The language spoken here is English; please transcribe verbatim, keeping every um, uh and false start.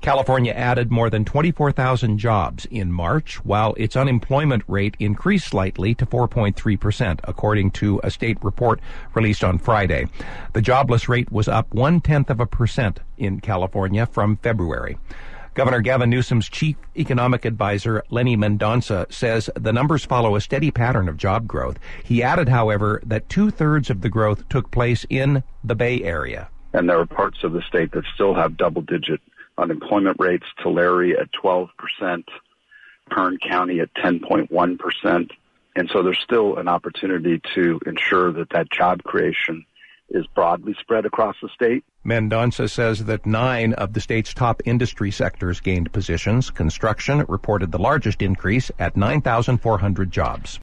California added more than twenty-four thousand jobs in March, while its unemployment rate increased slightly to four point three percent, according to a state report released on Friday. The jobless rate was up one-tenth of a percent in California from February. Governor Gavin Newsom's chief economic advisor, Lenny Mendonca, says the numbers follow a steady pattern of job growth. He added, however, that two-thirds of the growth took place in the Bay Area. And there are parts of the state that still have double-digit unemployment rates. Tulare at twelve percent, Kern County at ten point one percent. And so there's still an opportunity to ensure that that job creation is broadly spread across the state. Mendonca says that nine of the state's top industry sectors gained positions. Construction reported the largest increase at nine thousand four hundred jobs.